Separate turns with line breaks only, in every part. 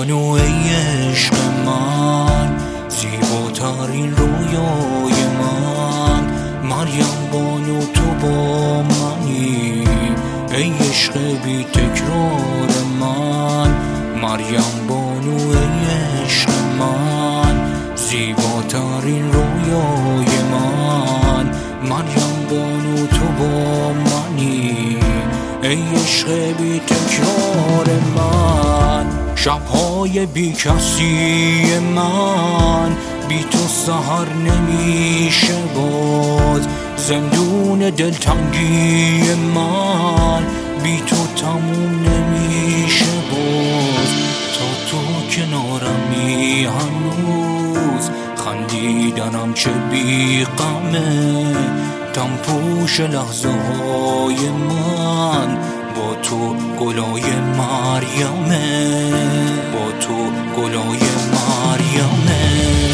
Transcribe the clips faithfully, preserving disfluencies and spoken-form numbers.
بانو ای عشق من، زیباترین رویای من. مریم بانو تو با منی، ای عشق بی تکرار من. مریم بانو ای عشق من، زیباترین رویای من. مریم بانو تو با منی، ای عشق بی تکرار من. شبهای بی کسی من، بی تو سحر نمیشه باز. زندون دلتنگی من، بی تو تموم نمیشه باز. تا تو کنارمی هنوز، خندیدنم چه بی غمه. دم پوش لحظه های من، با تو گلای مریمه. با تو گلای مریمه.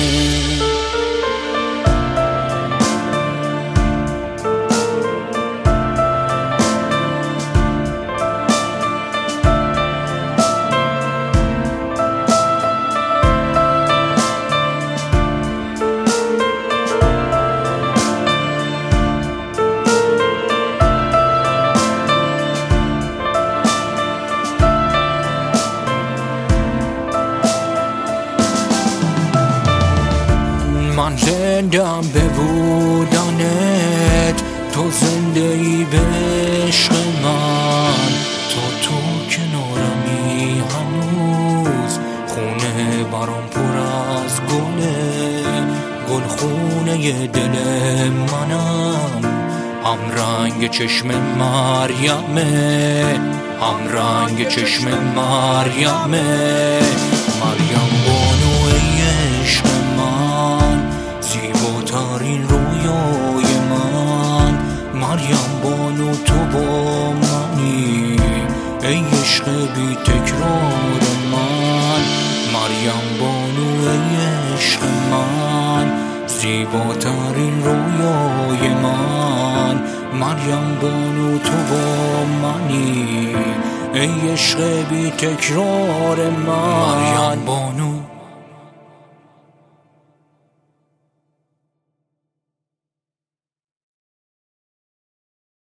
من زندم به بودنت، تو زنده ای به عشق من. تا تو کنارمی هنوز، خونه برام پر از گله. گل خونه دل منم، هم رنگ چشم مریمه. هم رنگ چشم مریمه. مریم بانو ای عشق من، زیباترین رویای من. مریم بانو تو با منی، ای عشق بی تکرار من. مریم بانو ای عشق من، زیباترین رویای من. مریم بانو تو با منی، ای عشق بی تکرار من. مریم بانو